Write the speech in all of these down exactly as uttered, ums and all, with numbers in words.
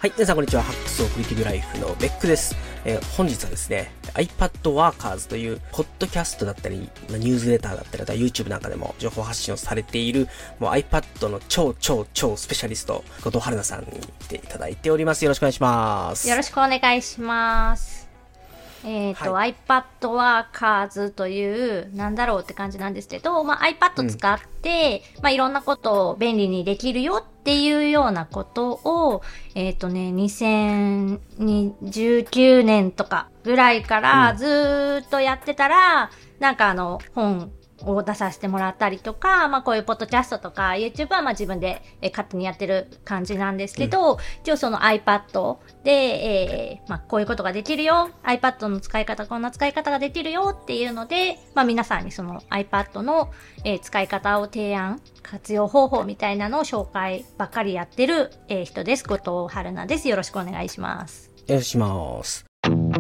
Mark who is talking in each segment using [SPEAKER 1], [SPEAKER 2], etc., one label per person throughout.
[SPEAKER 1] はい、皆さんこんにちは。ハックスオクリティブライフのベックです。えー、本日はですね、iPad Workers という、ポッドキャストだったり、ニュースレターだったり、YouTube なんかでも情報発信をされている、もう iPad の超超超スペシャリスト、後藤春菜さんに来ていただいております。よろしくお願いします。
[SPEAKER 2] よろしくお願いします。えっ、ー、と、はい、iPad Workers という、なんだろうって感じなんですけど、まあ、iPad 使って、うん、まあ、いろんなことを便利にできるよっていうようなことを、えっ、ー、とね、にせんじゅうきゅうねんとかぐらいからずーっとやってたら、うん、なんかあの、本、を出させてもらったりとか、まあこういうポッドキャストとか YouTube はまあ自分で、えー、勝手にやってる感じなんですけど、うん、一応その iPad で、えー、まあこういうことができるよ、iPad の使い方、こんな使い方ができるよっていうので、まあ皆さんにその iPad の、えー、使い方を提案、活用方法みたいなのを紹介ばっかりやってる、えー、人です。後藤春菜です。よろしくお願いします。
[SPEAKER 1] よろしくお願いします。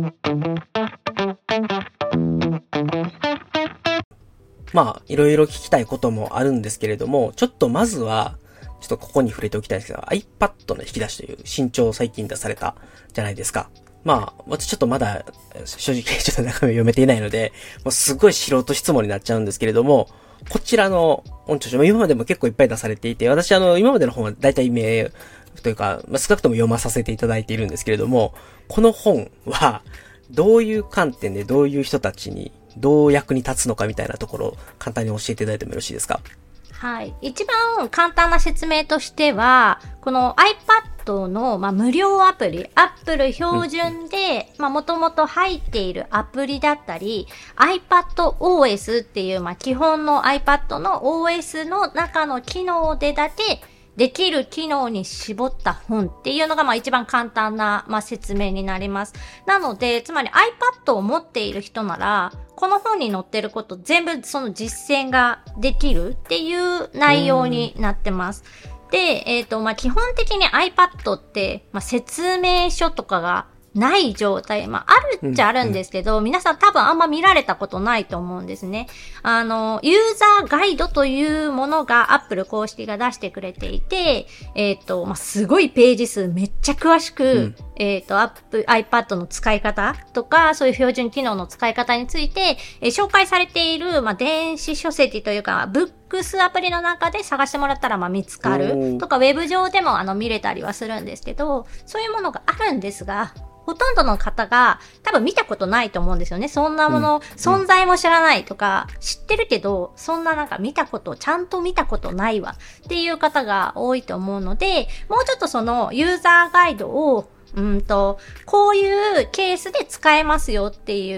[SPEAKER 1] まあ、いろいろ聞きたいこともあるんですけれども、ちょっとまずは、ちょっとここに触れておきたいんですけど、iPad の引き出しという新調を最近出されたじゃないですか。まあ、私ちょっとまだ、正直ちょっと中身を読めていないので、もうすごい素人質問になっちゃうんですけれども、こちらの音調書、今までも結構いっぱい出されていて、私あの、今までの本は大体名というか、まあ、少なくとも読まさせていただいているんですけれども、この本は、どういう観点でどういう人たちに、どう役に立つのかみたいなところを簡単に教えていただいてもよろしいですか？
[SPEAKER 2] はい。一番簡単な説明としては、この iPad の、まあ、無料アプリ、Apple 標準で、うん、まあ、もともと入っているアプリだったり、iPadOS っていう、まあ、基本の iPad の オーエス の中の機能でだけ、できる機能に絞った本っていうのがまあ一番簡単なまあ説明になります。なので、つまり iPad を持っている人なら、この本に載ってること全部その実践ができるっていう内容になってます。で、えっと、まあ基本的に iPad ってまあ説明書とかがない状態。まあ、あるっちゃあるんですけど、うんうん、皆さん多分あんま見られたことないと思うんですね。あの、ユーザーガイドというものが Apple 公式が出してくれていて、えっ、ー、と、まあ、すごいページ数めっちゃ詳しく、うん、えっ、ー、と、Apple、iPad の使い方とか、そういう標準機能の使い方について、えー、紹介されている、まあ、電子書籍というか、ブックスアプリの中で探してもらったらまあ見つかるとか、ウェブ上でもあの見れたりはするんですけど、そういうものがあるんですが、ほとんどの方が多分見たことないと思うんですよね。そんなもの、うん、存在も知らないとか、知ってるけど、そんななんか見たこと、ちゃんと見たことないわっていう方が多いと思うので、もうちょっとそのユーザーガイドをうんと、こういうケースで使えますよっていう、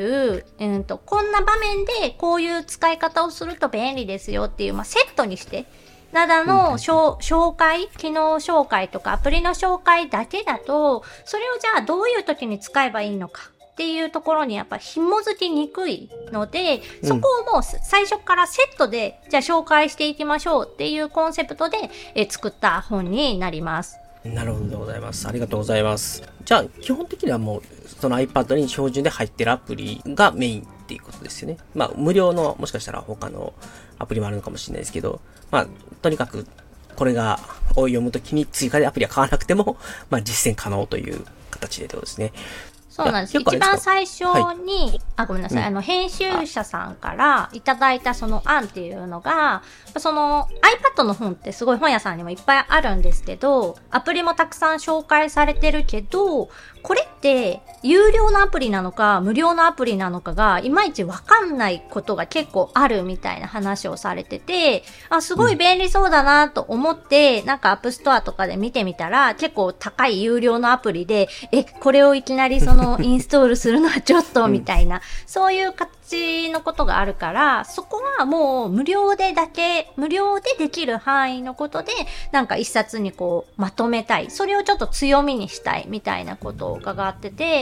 [SPEAKER 2] うんと、こんな場面でこういう使い方をすると便利ですよっていう、まあ、セットにして、などの紹介、機能紹介とかアプリの紹介だけだと、それをじゃあどういう時に使えばいいのかっていうところにやっぱ紐づきにくいので、そこをもう最初からセットで、じゃあ紹介していきましょうっていうコンセプトでえ作った本になります。
[SPEAKER 1] なるほどでございます。ありがとうございます。じゃあ基本的にはもうその iPad に標準で入ってるアプリがメインっていうことですよね。まあ無料のもしかしたら他のアプリもあるのかもしれないですけど、まあとにかくこれがを読むときに追加でアプリは買わなくてもまあ実践可能という形でってことですね。
[SPEAKER 2] そうなんです。一番最初に、はい、あ、ごめんなさい、うん、あの、編集者さんからいただいたその案っていうのが、その iPad の本ってすごい本屋さんにもいっぱいあるんですけど、アプリもたくさん紹介されてるけど、これって有料のアプリなのか無料のアプリなのかがいまいちわかんないことが結構あるみたいな話をされてて、あ、すごい便利そうだなと思って、うん、なんか App Store とかで見てみたら結構高い有料のアプリで、え、これをいきなりそのインストールするのはちょっとみたいな、うん、そういう形のことがあるから、そこはもう無料でだけ、無料でできる範囲のことで、なんか一冊にこうまとめたい。それをちょっと強みにしたいみたいなことを伺ってて、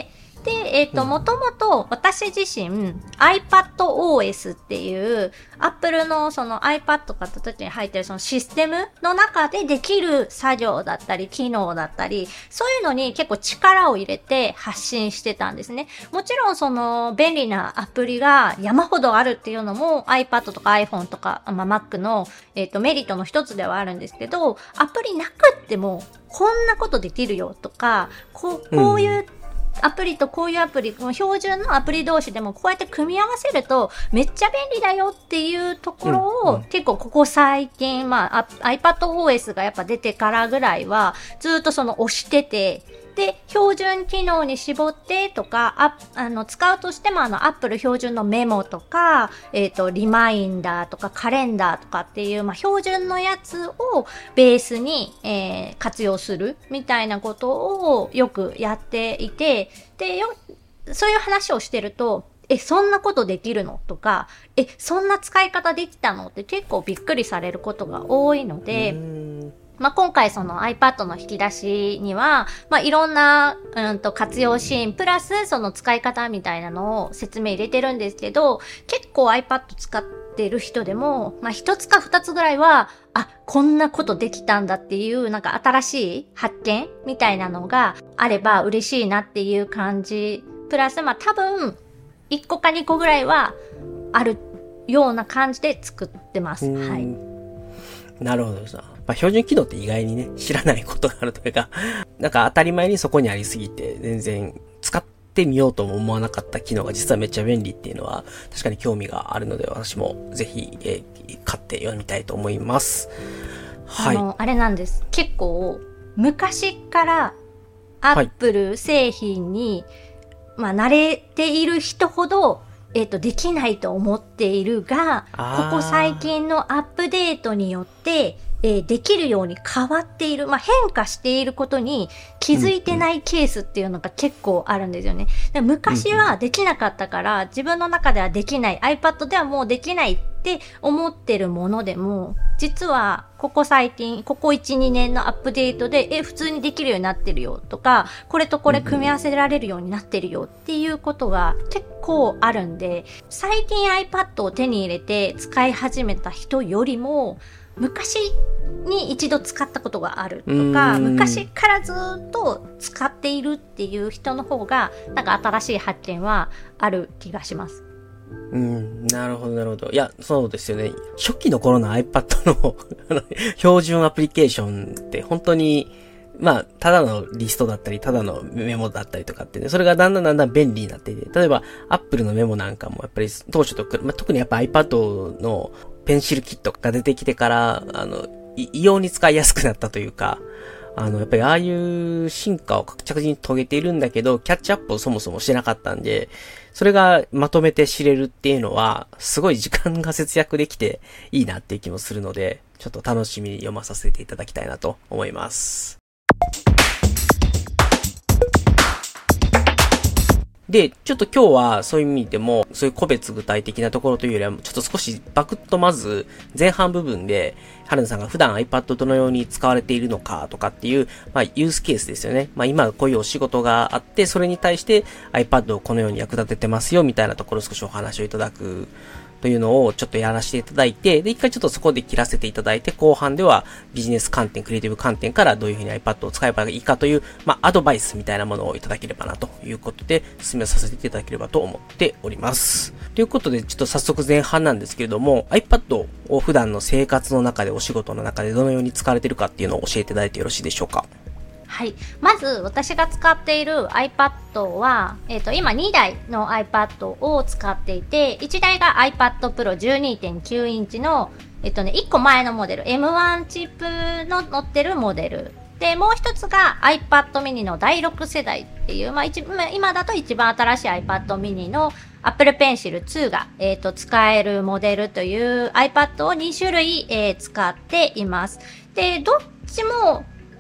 [SPEAKER 2] で、えっと、もともと私自身 iPadOS っていう Apple のその iPad 買った時に入ってるそのシステムの中でできる作業だったり機能だったり、そういうのに結構力を入れて発信してたんですね。もちろんその便利なアプリが山ほどあるっていうのも iPad とか iPhone とか、まあ、Mac の、えっと、メリットの一つではあるんですけど、アプリなくってもこんなことできるよとか、こう、こういう、うんアプリとこういうアプリ、標準のアプリ同士でもこうやって組み合わせるとめっちゃ便利だよっていうところを、うんうん、結構ここ最近、まあ iPadOS がやっぱ出てからぐらいはずっとその押してて、で、標準機能に絞ってとか、ああの使うとしてもあの Apple 標準のメモとか、えっと、リマインダーとかカレンダーとかっていう、まあ、標準のやつをベースに、えー、活用するみたいなことをよくやっていて、で、よ、そういう話をしてると、え、そんなことできるのとか、え、そんな使い方できたのって結構びっくりされることが多いので、まあ、今回その iPad の引き出しには、まあ、いろんな、うんと活用シーン、プラスその使い方みたいなのを説明入れてるんですけど、結構 iPad 使ってる人でも、まあ、一つか二つぐらいは、あ、こんなことできたんだっていう、なんか新しい発見みたいなのがあれば嬉しいなっていう感じ。プラス、まあ、多分、一個か二個ぐらいはあるような感じで作ってます。はい。
[SPEAKER 1] なるほどさ。まあ、標準機能って意外にね、知らないことがあるというか、なんか当たり前にそこにありすぎて、全然使ってみようとも思わなかった機能が実はめっちゃ便利っていうのは、確かに興味があるので、私もぜひ、えー、買って読みたいと思います。はい。
[SPEAKER 2] あの、あれなんです。結構、昔からアップル製品に、はい、まあ、慣れている人ほど、えっと、できないと思っているが、ここ最近のアップデートによって、えー、できるように変わっている、まあ、変化していることに気づいてないケースっていうのが結構あるんですよね。で昔はできなかったから、自分の中ではできない、iPad ではもうできないって思ってるものでも、実はここ最近、ここいち、にねんのアップデートで、え、普通にできるようになってるよとか、これとこれ組み合わせられるようになってるよっていうことが結構あるんで、最近 iPad を手に入れて使い始めた人よりも、昔に一度使ったことがあるとか、昔からずっと使っているっていう人の方が、なんか新しい発見はある気がします。
[SPEAKER 1] うん、なるほど、なるほど。いや、そうですよね。初期の頃の iPad の標準アプリケーションって本当に、まあ、ただのリストだったり、ただのメモだったりとかってね、それがだんだんだんだん便利になっていて、例えば、Apple のメモなんかもやっぱり当初と、まあ、特にやっぱ iPad のペンシルキットが出てきてから、あの、異様に使いやすくなったというか、あの、やっぱりああいう進化を着実に遂げているんだけど、キャッチアップをそもそもしてなかったんで、それがまとめて知れるっていうのは、すごい時間が節約できていいなっていう気もするので、ちょっと楽しみに読まさせていただきたいなと思います。で、ちょっと今日はそういう意味でも、そういう個別具体的なところというよりは、ちょっと少しバクッとまず前半部分で、春菜さんが普段 iPad どのように使われているのかとかっていう、まあユースケースですよね。まあ今こういうお仕事があって、それに対して iPad をこのように役立ててますよみたいなところを少しお話をいただくというのをちょっとやらせていただいて、で、一回ちょっとそこで切らせていただいて、後半ではビジネス観点、クリエイティブ観点からどういうふうに iPad を使えばいいかという、まあ、アドバイスみたいなものをいただければなということで、進めさせていただければと思っております。ということで、ちょっと早速前半なんですけれども、iPad を普段の生活の中で、お仕事の中でどのように使われているかっていうのを教えていただいてよろしいでしょうか。
[SPEAKER 2] はい。まず、私が使っている iPad は、えっと、今にだいの iPad を使っていて、いちだいが iPad Pro じゅうにてんきゅうインチの、えっとね、いっこまえのモデル、エムワン チップの乗ってるモデル。で、もう一つが iPad mini のだいろくせだいっていう、まあ、一今だと一番新しい iPad mini の Apple Pencil ツーが、えっと、使えるモデルという iPad をにしゅるい、えー、使っています。で、どっちも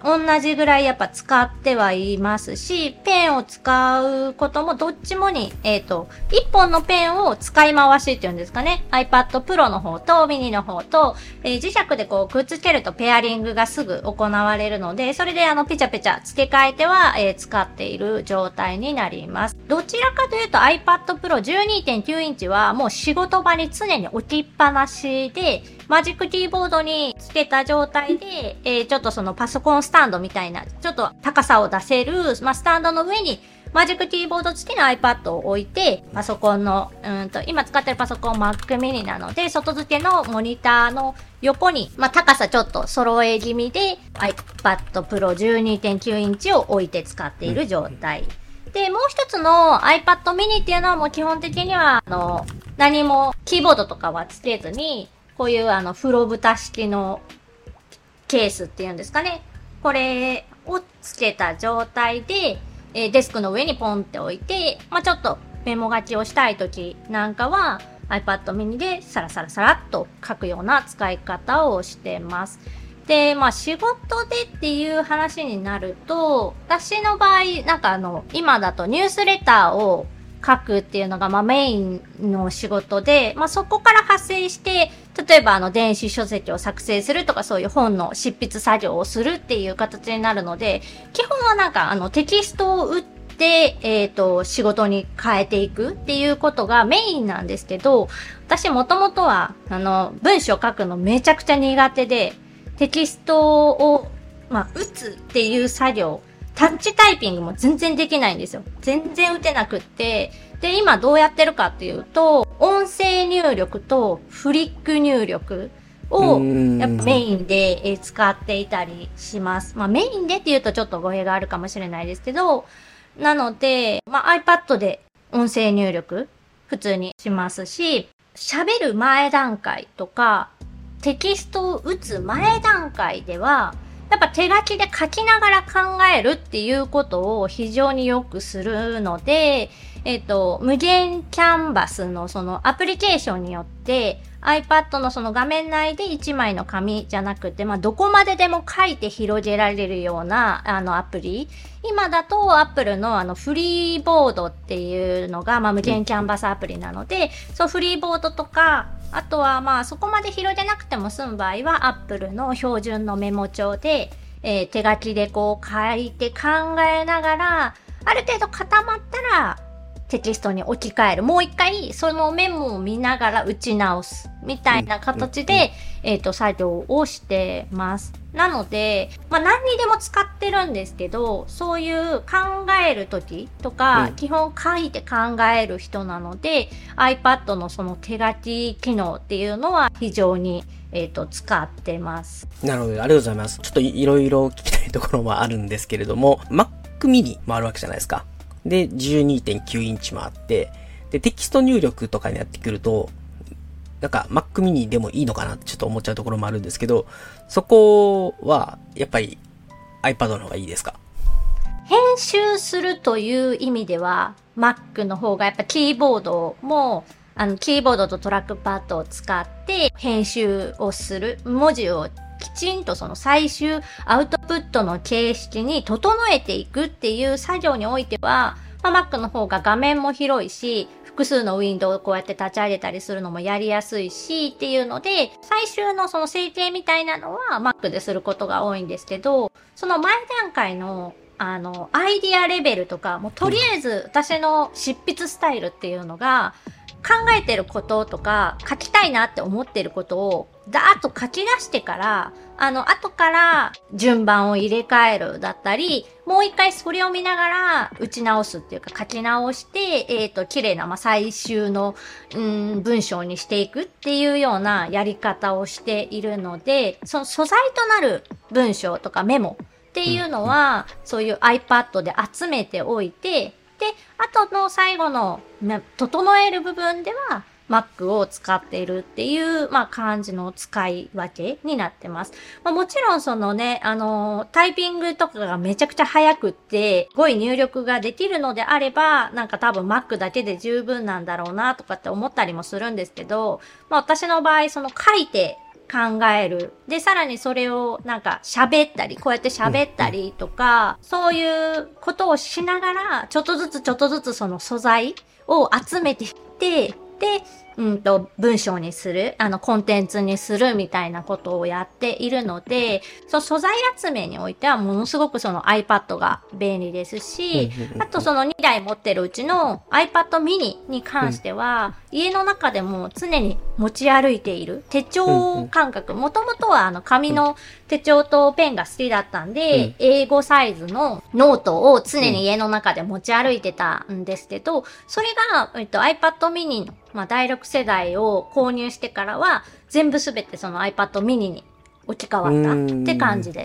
[SPEAKER 2] 同じぐらいやっぱ使ってはいますし、ペンを使うこともどっちもに、えっと、一本のペンを使い回しっていうんですかね。iPad Pro の方と mini の方と、えー、磁石でこうくっつけるとペアリングがすぐ行われるので、それであのペチャペチャ付け替えては、えー、使っている状態になります。どちらかというと iPad Pro じゅうにてんきゅう インチはもう仕事場に常に置きっぱなしで、マジックキーボードにつけた状態で、えー、ちょっとそのパソコンスタンドみたいな、ちょっと高さを出せる、まあ、スタンドの上にマジックキーボード付きの iPad を置いて、パソコンの、うんと、今使ってるパソコン Mac mini なので、外付けのモニターの横に、まあ、高さちょっと揃え気味で iPad Pro じゅうにてんきゅう インチを置いて使っている状態。で、もう一つの iPad mini っていうのはもう基本的には、あの、何もキーボードとかはつけずに、こういうあの、風呂蓋式のケースっていうんですかね。これをつけた状態で、えー、デスクの上にポンって置いて、まあ、ちょっとメモ書きをしたい時なんかは iPad mini でサラサラサラっと書くような使い方をしてます。で、まあ仕事でっていう話になると、私の場合、なんかあの、今だとニュースレターを書くっていうのがまあメインの仕事で、まあそこから派生して、例えばあの電子書籍を作成するとかそういう本の執筆作業をするっていう形になるので、基本はなんかあのテキストを打って、えっと、仕事に変えていくっていうことがメインなんですけど、私もともとはあの文章書くのめちゃくちゃ苦手で、テキストを、まあ、打つっていう作業、タッチタイピングも全然できないんですよ。全然打てなくって。で、今どうやってるかっていうと、音声入力とフリック入力をやっぱメインで使っていたりします。まあメインでっていうとちょっと語弊があるかもしれないですけど、なので、まあ iPad で音声入力普通にしますし、喋る前段階とか、テキストを打つ前段階では、やっぱ手書きで書きながら考えるっていうことを非常によくするので、えっと、無限キャンバスのそのアプリケーションによって iPad のその画面内でいちまいの紙じゃなくて、まあ、どこまででも書いて広げられるようなあのアプリ。今だと Apple のあのフリーボードっていうのが、まあ、無限キャンバスアプリなので、そうフリーボードとか、あとはまあそこまで広げなくても済む場合は Apple の標準のメモ帳で、えー、手書きでこう書いて考えながら、ある程度固まったらテキストに置き換える。もう一回そのメモを見ながら打ち直す。みたいな形で、えっと、作業をしてます。なので、まあ何にでも使ってるんですけど、そういう考えるときとか、うん、基本書いて考える人なので、iPad のその手書き機能っていうのは非常に、えっと、使ってます。
[SPEAKER 1] なるほど、ありがとうございます。ちょっといろいろ聞きたいところもあるんですけれども、Mac mini もあるわけじゃないですか。で、じゅうにてんきゅう インチもあって、で、テキスト入力とかになってくると、なんか Mac mini でもいいのかなってちょっと思っちゃうところもあるんですけど、そこはやっぱり iPad の方がいいですか？
[SPEAKER 2] 編集するという意味では Mac の方がやっぱキーボードもあのキーボードとトラックパッドを使って編集をする、文字をきちんとその最終アウトプットの形式に整えていくっていう作業においては、まあ、Mac の方が画面も広いし、複数のウィンドウをこうやって立ち上げたりするのもやりやすいしっていうので、最終のその整形みたいなのは Mac ですることが多いんですけど、その前段階のあのアイディアレベルとか、もうとりあえず私の執筆スタイルっていうのが、考えてることとか書きたいなって思ってることをダーッと書き出してから、あの後から順番を入れ替えるだったり、もう一回それを見ながら打ち直すっていうか書き直して、えっと、綺麗な、まあ、最終の、うん、文章にしていくっていうようなやり方をしているので、その素材となる文章とかメモっていうのは、そういう iPad で集めておいて、で、あとの最後の整える部分では Mac を使っているっていう、まあ、感じの使い分けになってます。まあ、もちろんそのね、あのー、タイピングとかがめちゃくちゃ早くって、語彙入力ができるのであれば、なんか多分 Mac だけで十分なんだろうなとかって思ったりもするんですけど、まあ、私の場合、その書いて考える。で、さらにそれをなんか喋ったり、こうやって喋ったりとか、うん、そういうことをしながら、ちょっとずつちょっとずつその素材を集めていって、で、うんと、文章にする、あの、コンテンツにするみたいなことをやっているので、その素材集めにおいてはものすごくその iPad が便利ですし、あとそのにだい持ってるうちの iPad mini に関しては、家の中でも常に持ち歩いている手帳感覚、もともとはあの紙の手帳とペンが好きだったんで、英語サイズのノートを常に家の中で持ち歩いてたんですけど、それが、えっと、iPad mini のまあ、だいろく世代を購入してからは、全部すべてその iPad mini に置き換わったって感じです。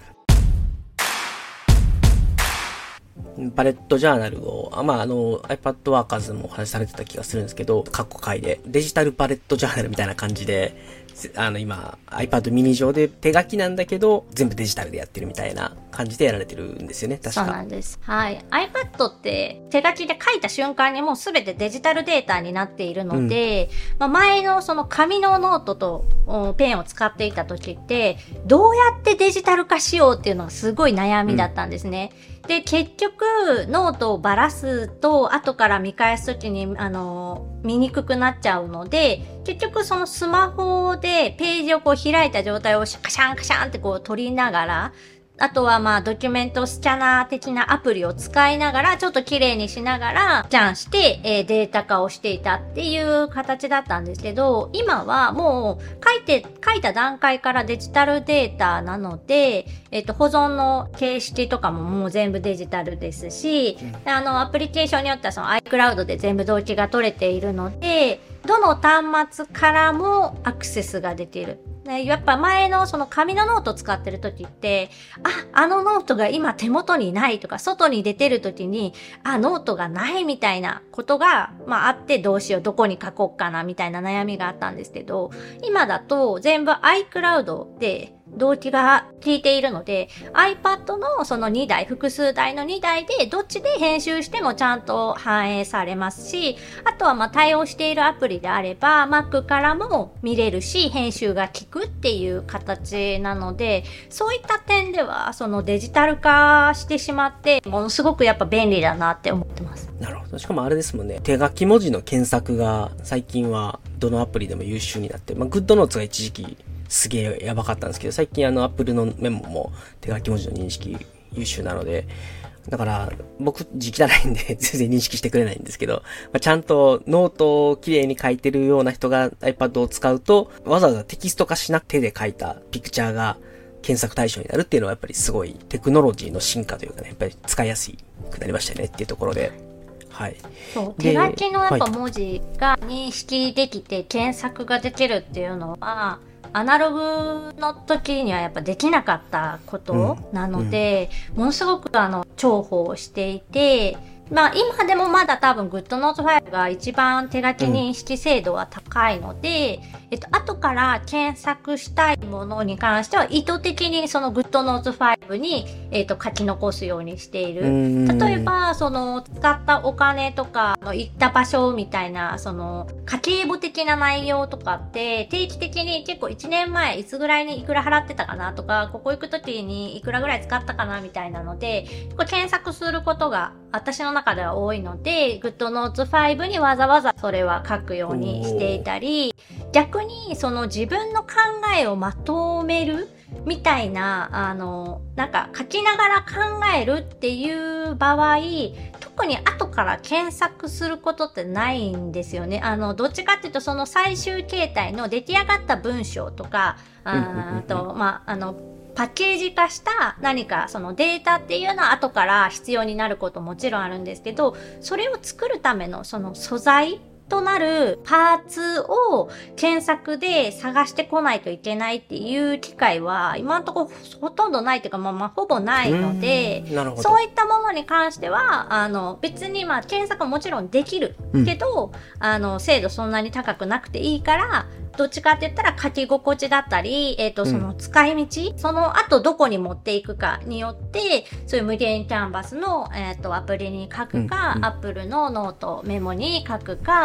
[SPEAKER 1] バレットジャーナルを、まあ、あの、iPad ワーカーズもお話しされてた気がするんですけど、過去回で、デジタルバレットジャーナルみたいな感じで、あの、今、iPad mini 上で手書きなんだけど、全部デジタルでやってるみたいな感じでやられてるんですよね、確か。
[SPEAKER 2] そうなんです。はい。iPad って手書きで書いた瞬間にもうすべてデジタルデータになっているので、うん、まあ、前のその紙のノートとペンを使っていた時って、どうやってデジタル化しようっていうのがすごい悩みだったんですね。うん、で、結局、ノートをばらすと、後から見返すときに、あの、見にくくなっちゃうので、結局そのスマホでページをこう開いた状態をカシャンカシャンってこう取りながら、あとはまあドキュメントスキャナー的なアプリを使いながら、ちょっと綺麗にしながら、スキャンして、えー、データ化をしていたっていう形だったんですけど、今はもう書いて、書いた段階からデジタルデータなので、えっと、保存の形式とかももう全部デジタルですし、うん、あの、アプリケーションによってはその iCloud で全部同期が取れているので、どの端末からもアクセスができる。やっぱ前のその紙のノート使ってる時って、あ、あのノートが今手元にないとか、外に出てる時に、あ、ノートがないみたいなことが、まああってどうしよう、どこに書こうかなみたいな悩みがあったんですけど、今だと全部 iCloud で同期が効いているので、iPad のそのにだい、複数台のにだいでどっちで編集してもちゃんと反映されますし、あとはまあ対応しているアプリであれば Mac からも見れるし、編集が効くっていう形なので、そういった点ではそのデジタル化してしまってものすごくやっぱ便利だなって思ってます。
[SPEAKER 1] なるほど。しかもあれですもんね、手書き文字の検索が最近はどのアプリでも優秀になって、まあ GoodNotes が一時期すげえやばかったんですけど、最近あの Apple のメモも手書き文字の認識優秀なので、だから僕字汚いんで全然認識してくれないんですけど、まあ、ちゃんとノートを綺麗に書いてるような人が iPad を使うと、わざわざテキスト化しなくて手で書いたピクチャーが検索対象になるっていうのはやっぱりすごいテクノロジーの進化というかね、やっぱり使いやすくなりましたよねっていうところで。はい。
[SPEAKER 2] そう、手書きのやっぱ文字が認識できて検索ができるっていうのは、アナログの時にはやっぱできなかったことなので、うんうん、ものすごくあの重宝していて、まあ今でもまだ多分 GoodNotes ファイルが一番手書き認識精度は高いので、うん、えっと後から検索したいものに関しては意図的にその GoodNotes ファイルにえっと書き残すようにしている。例えばその使ったお金とかの行った場所みたいなその家計簿的な内容とかって定期的に結構いちねんまえいつぐらいにいくら払ってたかなとか、ここ行く時にいくらぐらい使ったかなみたいなので検索することが私の中では多いので、GoodNotes ファイブにわざわざそれは書くようにしていたり、逆にその自分の考えをまとめるみたいな、あの、なんか書きながら考えるっていう場合、特に後から検索することってないんですよね。あの、どっちかっていうとその最終形態の出来上がった文章とか、あ, あと、まあ、あの、パッケージ化した何かそのデータっていうのは後から必要になることもちろんあるんですけど、それを作るためのその素材となるパーツを検索で探してこないといけないっていう機会は今のところほとんどないというか、まあまあほぼないので、そういったものに関してはあの別にまあ検索ももちろんできるけど、うん、あの精度そんなに高くなくていいから、どっちかって言ったら書き心地だったり、えっと、その使い道、うん、その後どこに持っていくかによって、そういう無限キャンバスの、えっと、アプリに書くか、うんうん、Apple のノートメモに書くか、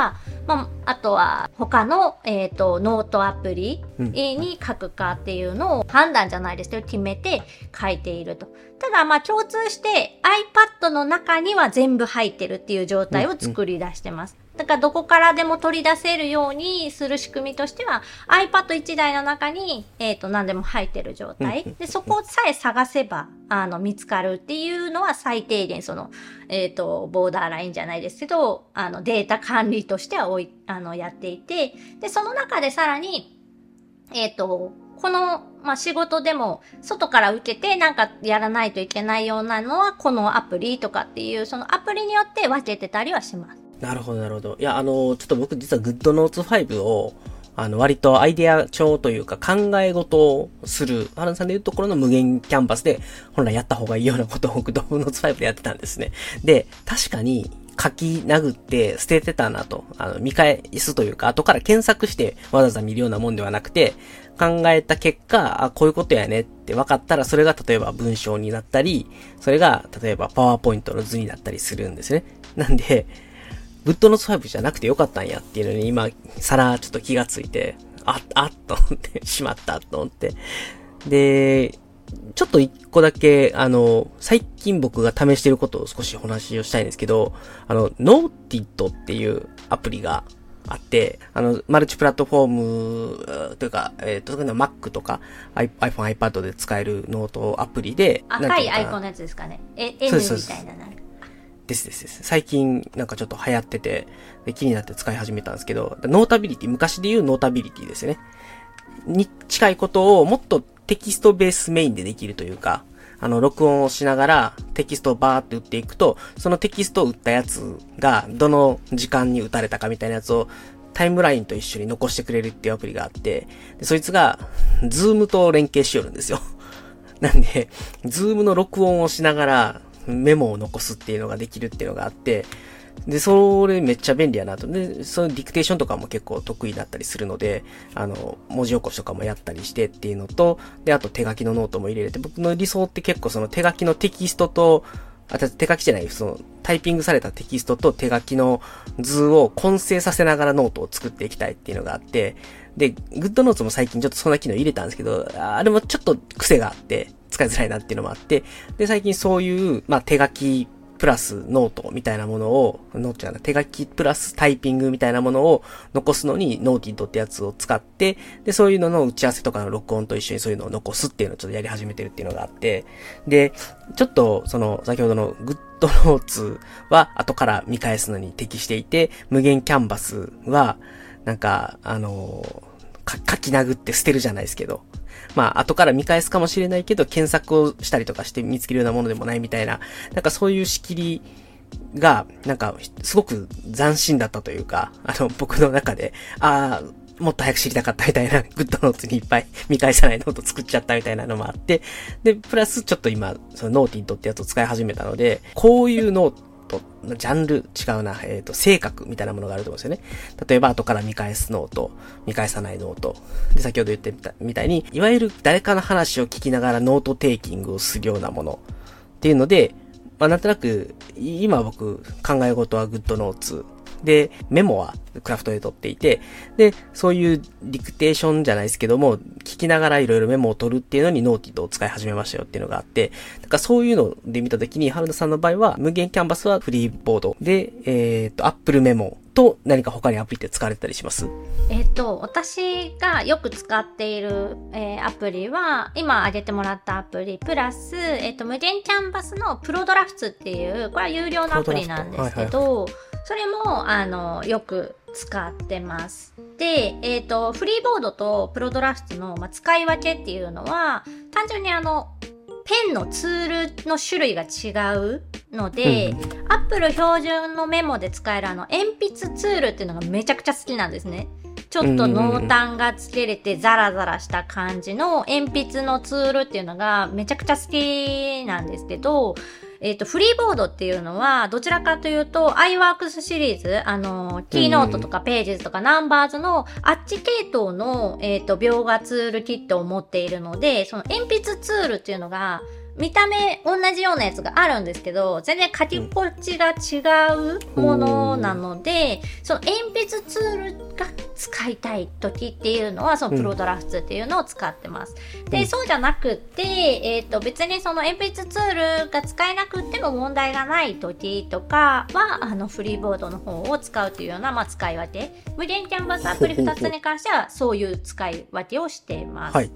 [SPEAKER 2] まあ、あとは他の、えっと、ノートアプリに書くかっていうのを判断じゃないですけど、決めて書いていると。ただ、まあ、共通して iPad の中には全部入ってるっていう状態を作り出してます。だから、どこからでも取り出せるようにする仕組みとしては、iPad いちだいの中に、えっと、何でも入ってる状態。で、そこさえ探せば、あの、見つかるっていうのは最低限、その、えっと、ボーダーラインじゃないですけど、あの、データ管理としてはおい、あの、やっていて、で、その中でさらに、えっと、この、まあ、仕事でも、外から受けてなんかやらないといけないようなのは、このアプリとかっていう、そのアプリによって分けてたりはします。
[SPEAKER 1] なるほど、なるほど。いや、あの、ちょっと僕実は GoodNotes ファイブを、あの、割とアイデア帳というか考え事をする、原田さんでいうところの無限キャンバスで、本来やった方がいいようなことを GoodNotes ファイブでやってたんですね。で、確かに、書き殴って捨ててたなと、あの、見返すというか、後から検索してわざわざ見るようなもんではなくて、考えた結果、あ、こういうことやねって分かったら、それが例えば文章になったり、それが例えばパワーポイントの図になったりするんですね。なんで、GoodNotes ファイブじゃなくてよかったんやっていうのに今、さらちょっと気がついて、あ、あっと思って、しまったと思って。で、ちょっと一個だけ、あの、最近僕が試していることを少しお話をしたいんですけど、あの、Notid っていうアプリがあって、あの、マルチプラットフォームというか、えっと、Mac とか iPhone、iPad で使えるノートアプリで、
[SPEAKER 2] 赤いアイコンのやつですかね。え、N みたいななんか。
[SPEAKER 1] ですですです。最近なんかちょっと流行ってて、で気になって使い始めたんですけど、ノータビリティ、昔で言うノータビリティですね。に近いことをもっとテキストベースメインでできるというか、あの、録音をしながらテキストをバーって打っていくと、そのテキストを打ったやつがどの時間に打たれたかみたいなやつをタイムラインと一緒に残してくれるっていうアプリがあって、でそいつが、ズームと連携しよるんですよ。なんで、ズームの録音をしながら、メモを残すっていうのができるっていうのがあって、で、それめっちゃ便利やなと。で、そのディクテーションとかも結構得意だったりするので、あの、文字起こしとかもやったりしてっていうのと、で、あと手書きのノートも入れれて、僕の理想って結構その手書きのテキストと、あ、手書きじゃない、そのタイピングされたテキストと手書きの図を混成させながらノートを作っていきたいっていうのがあって、で、GoodNotesも最近ちょっとそんな機能入れたんですけど、あれもちょっと癖があって、使いづらいなっていうのもあって、で、最近そういう、まあ、手書きプラスノートみたいなものを、ノートじゃない、手書きプラスタイピングみたいなものを残すのに、Notidってやつを使って、で、そういうのの打ち合わせとかの録音と一緒にそういうのを残すっていうのをちょっとやり始めてるっていうのがあって、で、ちょっと、その、先ほどの GoodNotes は後から見返すのに適していて、無限キャンバスは、なんか、あのー、書き殴って捨てるじゃないですけど、まあ、後から見返すかもしれないけど、検索をしたりとかして見つけるようなものでもないみたいな、なんかそういう仕切りが、なんか、すごく斬新だったというか、あの、僕の中で、ああ、もっと早く知りたかったみたいな、グッドノーツにいっぱい見返さないノート作っちゃったみたいなのもあって、で、プラスちょっと今、そのノーティッドってやつを使い始めたので、こういうノート、ジャンル違うな、えっと、性格みたいなものがあると思うんですよね。例えば、後から見返すノート、見返さないノート。で、先ほど言ってみたみたいに、いわゆる誰かの話を聞きながらノートテイキングをするようなものっていうので、まあ、なんとなく、今僕、考え事はグッドノーツ。で、メモはクラフトで取っていて、で、そういうディクテーションじゃないですけども、聞きながらいろいろメモを取るっていうのにノーティッドを使い始めましたよっていうのがあって、だからそういうので見たときに、春田さんの場合は、無限キャンバスはフリーボードで、えっと、Apple メモと何か他にアプリって使われたりします？
[SPEAKER 2] えっと、私がよく使っている、えー、アプリは、今挙げてもらったアプリ、プラス、えっと、無限キャンバスのプロドラフツっていう、これは有料のアプリなんですけど、それも、あの、よく使ってます。で、えっと、フリーボードとプロドラフツの、まあ、使い分けっていうのは、単純にあの、ペンのツールの種類が違うので、うん、Apple 標準のメモで使えるあの、鉛筆ツールっていうのがめちゃくちゃ好きなんですね。ちょっと濃淡がつけれてザラザラした感じの鉛筆のツールっていうのがめちゃくちゃ好きなんですけど、えっと、フリーボードっていうのは、どちらかというと、iWorks シリーズ、あの、キーノートとかページズとかナンバーズのあっち系統の、えっと、描画ツールキットを持っているので、その鉛筆ツールっていうのが、 見た目同じようなやつがあるんですけど、全然書き心地が違うものなので、その鉛筆ツールが使いたい時っていうのは、そのプロドラフツっていうのを使ってます。うん、で、そうじゃなくて、えっと、別にその鉛筆ツールが使えなくても問題がない時とかは、あの、フリーボードの方を使うというような、まあ、使い分け。無限キャンバスアプリふたつに関しては、そういう使い分けをしています。はい。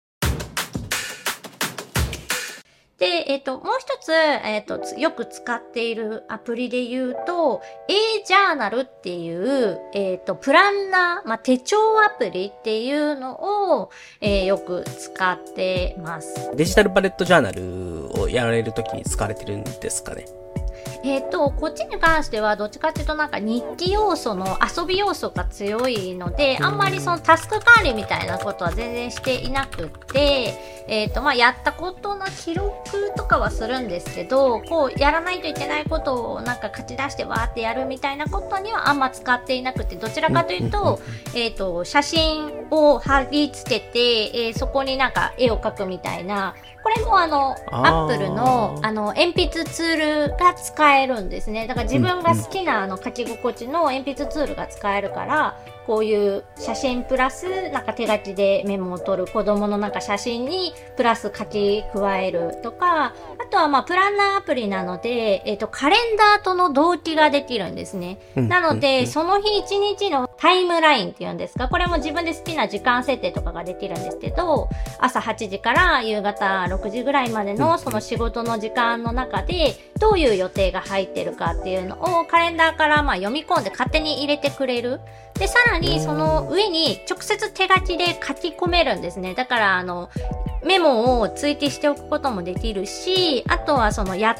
[SPEAKER 2] で、えっと、もう一つ、えっと、よく使っているアプリで言うと、A ジャーナルっていう、えっと、プランナー、まあ、手帳アプリっていうのを、えー、よく使ってます。
[SPEAKER 1] デジタルバレットジャーナルをやられるときに使われてるんですかね？
[SPEAKER 2] えっと、こっちに関してはどっちかっていうとなんか日記要素の遊び要素が強いので、あんまりそのタスク管理みたいなことは全然していなくて、えっと、まあ、やったことの記録とかはするんですけど、こう、やらないといけないことをなんか書き出してわーってやるみたいなことにはあんま使っていなくて、どちらかというと、えっと、写真を貼り付けて、えー、そこになんか絵を描くみたいな、これもあの、アップルの、あの、鉛筆ツールが使えるんですね。だから自分が好きなあの書き心地の鉛筆ツールが使えるから、こういう写真プラスなんか手書きでメモを取る子供のなんか写真にプラス書き加えるとか、あとはまあプランナーアプリなので、えっとカレンダーとの同期ができるんですね。なので、その日一日のタイムラインっていうんですか、これも自分で好きな時間設定とかができるんですけど、朝はちじから夕方ろくじぐらいまでのその仕事の時間の中でどういう予定が入ってるかっていうのをカレンダーからまあ読み込んで勝手に入れてくれる。で、さらにその上に直接手書きで書き込めるんですね。だからあの、メモを追記しておくこともできるし、あとはそのやった、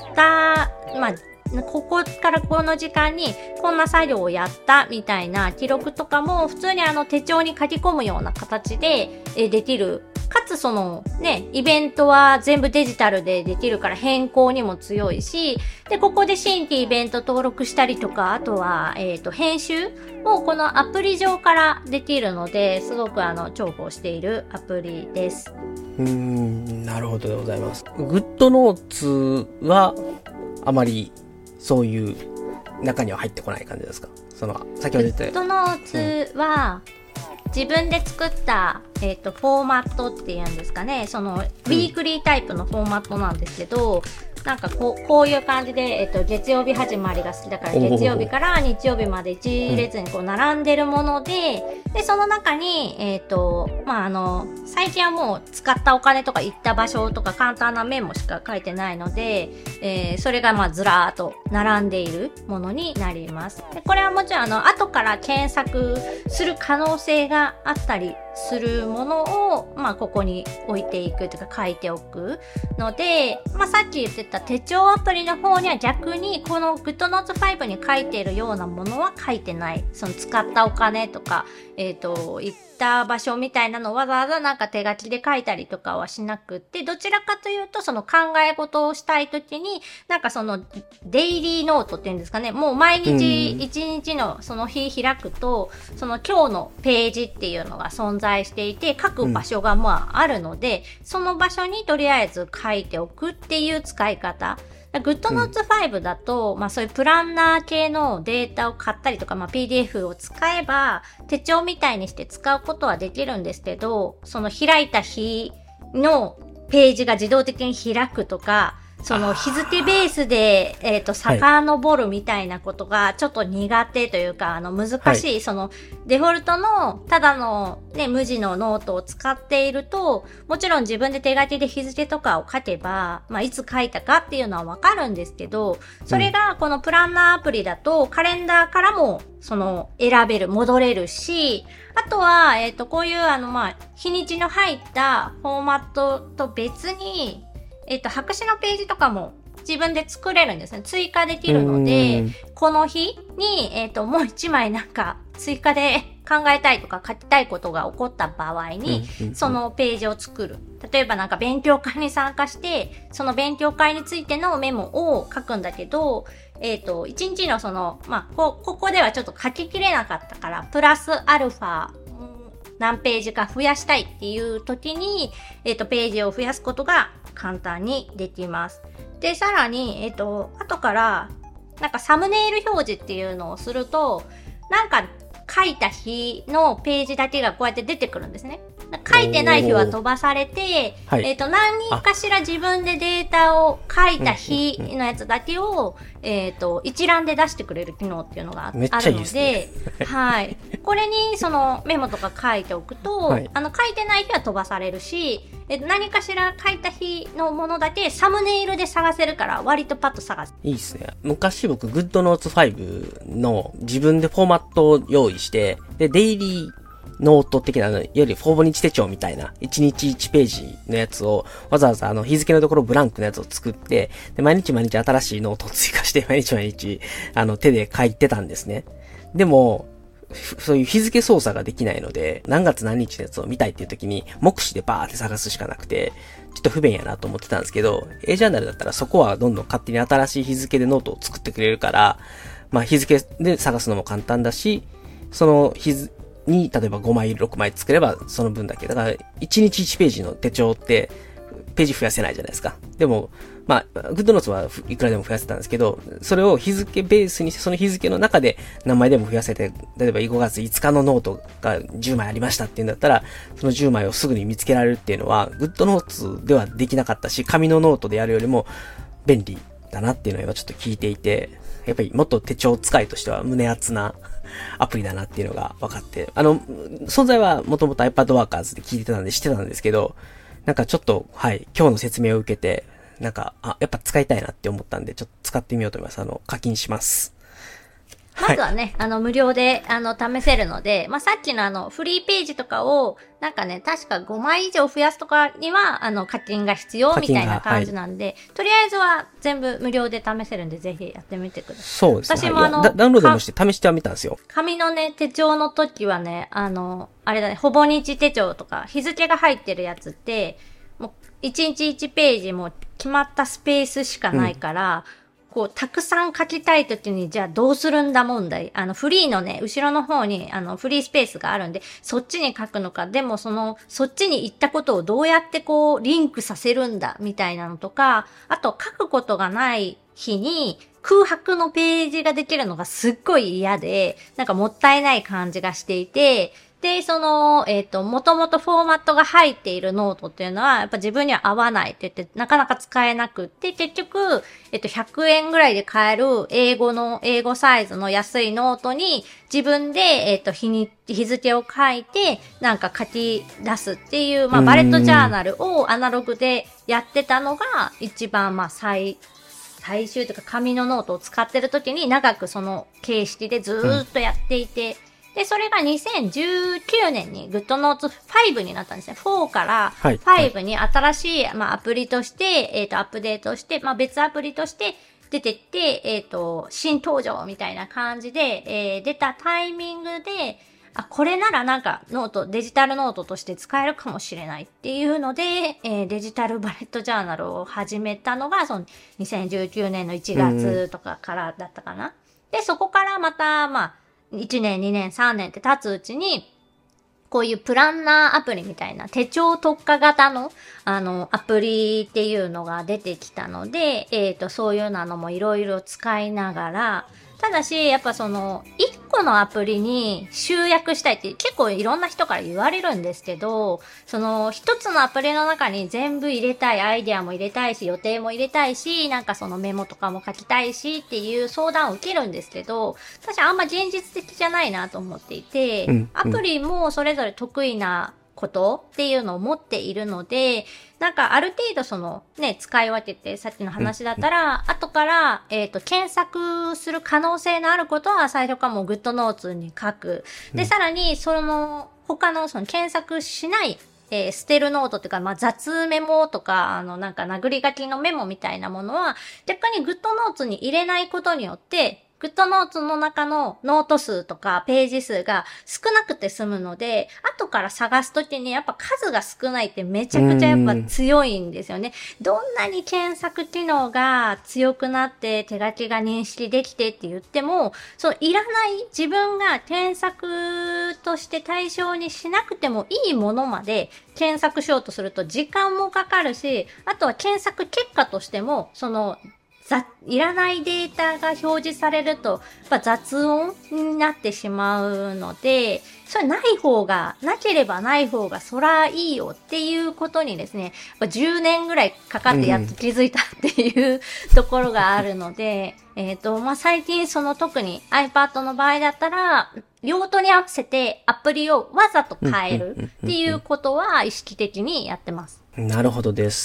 [SPEAKER 2] まあ、ここからこの時間にこんな作業をやったみたいな記録とかも普通にあの手帳に書き込むような形でできる。かつそのね、イベントは全部デジタルでできるから変更にも強いし、で、ここで新規イベント登録したりとか、あとは、えっと、編集をこのアプリ上からできるので、すごくあの、重宝しているアプリです。
[SPEAKER 1] うーん、なるほどでございます。グッドノーツは、あまり、そういう中には入ってこない感じですか？その、先ほど言った。
[SPEAKER 2] グッドノーツは、うん自分で作った、えっと、フォーマットっていうんですかね、その、ウィークリータイプのフォーマットなんですけど、なんかこう、こういう感じで、えっと、月曜日始まりが好きだから、月曜日から日曜日まで一列にこう、並んでるもので、で、その中に、えっと、まあ、あの、最近はもう使ったお金とか行った場所とか簡単なメモしか書いてないので、えー、それがまあ、ずらーっと並んでいるものになります。で、これはもちろんあの、後から検索する可能性があったりするものを、まあ、ここに置いていくというか書いておくので、まあ、さっき言ってた手帳アプリの方には逆にこの GoodNotes ファイブに書いているようなものは書いてない。その使ったお金とか、えっと、行った場所みたいなのをわざわざなんか手書きで書いたりとかはしなくって、どちらかというとその考え事をしたいときに、なんかそのデイリーノートっていうんですかね、もう毎日一日のその日開くと、その今日のページっていうのが存在していて、書く場所がまああるので、うん、その場所にとりあえず書いておくっていう使い方。GoodNotes ファイブだと、うん、まあそういうプランナー系のデータを買ったりとか、まあ ピーディーエフ を使えば手帳みたいにして使うことはできるんですけど、その開いた日のページが自動的に開くとか、その日付ベースで、えっと、遡るみたいなことがちょっと苦手というか、あの、難しい、はい、その、デフォルトの、ただのね、無地のノートを使っていると、もちろん自分で手書きで日付とかを書けば、まあ、いつ書いたかっていうのはわかるんですけど、それがこのプランナーアプリだと、カレンダーからも、その、選べる、戻れるし、あとは、えっと、こういう、あの、まあ、日にちの入ったフォーマットと別に、えっと、白紙のページとかも自分で作れるんですね。追加できるので、この日に、えっと、もう一枚なんか追加で考えたいとか書きたいことが起こった場合に、そのページを作る。例えばなんか勉強会に参加して、その勉強会についてのメモを書くんだけど、えっと、一日のその、まあ、こ、ここではちょっと書ききれなかったから、プラスアルファ、 何ページか増やしたいっていう時に、えっと、ページを増やすことが簡単にできます。で、さらに、えっと、後から、なんかサムネイル表示っていうのをすると、なんか書いた日のページだけがこうやって出てくるんですね。書いてない日は飛ばされて、はい、えっと、何人かしら自分でデータを書いた日のやつだけを、えっと、一覧で出してくれる機能っていうのがあるので、
[SPEAKER 1] いいね、
[SPEAKER 2] はい。これにそのメモとか書いておくと、はい、あの、書いてない日は飛ばされるし、えっと、何かしら書いた日のものだけサムネイルで探せるから割とパッと探す。
[SPEAKER 1] いいですね。昔僕 GoodNotes ファイブの自分でフォーマットを用意して、で、デイリーノート的な、いわゆるフォーボ日手帳みたいな、いちにちいちページのやつを、わざわざあの日付のところブランクのやつを作って、で、毎日毎日新しいノートを追加して、毎日毎日、あの手で書いてたんですね。でも、そういう日付操作ができないので、何月何日のやつを見たいっていう時に、目視でバーって探すしかなくて、ちょっと不便やなと思ってたんですけど、A ジャーナルだったらそこはどんどん勝手に新しい日付でノートを作ってくれるから、まあ日付で探すのも簡単だし、その日付に、例えばごまい、ろくまい作ればその分だけ。だから、いちにちいちページの手帳って、ページ増やせないじゃないですか。でも、まあ、GoodNotesはいくらでも増やせたんですけど、それを日付ベースにして、その日付の中で何枚でも増やせて、例えばごがついつかのノートがじゅうまいありましたっていうんだったら、そのじゅうまいをすぐに見つけられるっていうのは、GoodNotesではできなかったし、紙のノートでやるよりも便利だなっていうのを今ちょっと聞いていて、やっぱりもっと手帳使いとしては胸熱なアプリだなっていうのが分かって、あの、存在はもともと iPad Workers で聞いてたんで知ってたんですけど、なんかちょっと、はい、今日の説明を受けて、なんか、あ、やっぱ使いたいなって思ったんで、ちょっと使ってみようと思います。あの、課金します。
[SPEAKER 2] まずはね、はい、あの、無料で、あの、試せるので、まあ、さっきのあの、フリーページとかを、なんかね、確かごまい以上増やすとかには、あの、課金が必要みたいな感じなんで、はい、とりあえずは全部無料で試せるんで、ぜひやってみてください。
[SPEAKER 1] そうですね。
[SPEAKER 2] 私もあの、
[SPEAKER 1] ダウンロードもして試してはみたんですよ。
[SPEAKER 2] 紙のね、手帳の時はね、あの、あれだね、ほぼ日手帳とか、日付が入ってるやつって、もう、いちにちいちページも決まったスペースしかないから、うんこう、たくさん書きたいときに、じゃあどうするんだ問題。あの、フリーのね、後ろの方に、あの、フリースペースがあるんで、そっちに書くのか、でもその、そっちに行ったことをどうやってこう、リンクさせるんだ、みたいなのとか、あと、書くことがない日に、空白のページができるのがすっごい嫌で、なんかもったいない感じがしていて、で、その、えっと、もともとフォーマットが入っているノートっていうのは、やっぱ自分には合わないって言って、なかなか使えなくって、結局、えっと、ひゃくえんぐらいで買える英語の、英語サイズの安いノートに、自分で、えっと、日に、日付を書いて、なんか書き出すっていう、まあ、バレットジャーナルをアナログでやってたのが、一番、まあ、最、最終というか紙のノートを使ってる時に長くその形式でずーっとやっていて、うんで、それがにせんじゅうきゅうねんに GoodNotes ファイブになったんですね。フォーからファイブに新しい、まあ、アプリとして、えっと、アップデートして、まあ、別アプリとして出てって、えっと、新登場みたいな感じで、えー、出たタイミングで、あ、これならなんかノート、デジタルノートとして使えるかもしれないっていうので、えー、デジタルバレットジャーナルを始めたのが、そのにせんじゅうきゅうねんのいちがつとかからだったかな。で、そこからまた、まあ、いちねん、にねん、さんねんって経つうちに、こういうプランナーアプリみたいな手帳特化型の、あの、アプリっていうのが出てきたので、えっと、そういうのもいろいろ使いながら、ただし、やっぱその、一個のアプリに集約したいって結構いろんな人から言われるんですけど、その、一つのアプリの中に全部入れたい、アイデアも入れたいし、予定も入れたいし、なんかそのメモとかも書きたいしっていう相談を受けるんですけど、私あんま現実的じゃないなと思っていて、うんうん、アプリもそれぞれ得意なことっていうのを持っているので、なんかある程度そのね、使い分けてさっきの話だったら、うん、後から、えっと、検索する可能性のあることは最初からもう GoodNotes に書く。で、うん、さらにその他のその検索しないえー、捨てるノートっていうか、まあ、雑メモとか、あの、なんか、殴り書きのメモみたいなものは、逆にGoodNotesに入れないことによって、 GoodNotes の中のノート数とかページ数が少なくて済むので、後から探すときにやっぱ数が少ないってめちゃくちゃやっぱ強いんですよね。どんなに検索機能が強くなって手書きが認識できてって言っても、そのいらない自分が検索として対象にしなくてもいいものまで検索しようとすると時間もかかるし、あとは検索結果としても、そのいらないデータが表示されると、やっぱ雑音になってしまうので、それない方が、なければない方がそらいいよっていうことにですね、やっぱじゅうねんぐらいかかってやっと気づいたっていう、うん、ところがあるので、えっと、まあ、最近その特に iPad の場合だったら、用途に合わせてアプリをわざと変えるっていうことは意識的にやってます。
[SPEAKER 1] なるほどです。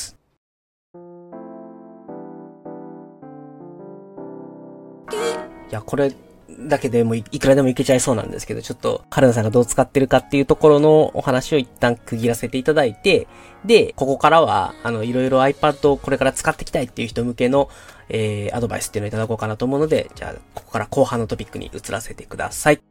[SPEAKER 1] いや、これだけでもいくらでもいけちゃいそうなんですけど、ちょっと、カルナさんがどう使ってるかっていうところのお話を一旦区切らせていただいて、で、ここからは、あの、いろいろ iPad をこれから使っていきたいっていう人向けの、えー、アドバイスっていうのをいただこうかなと思うので、じゃあ、ここから後半のトピックに移らせてください。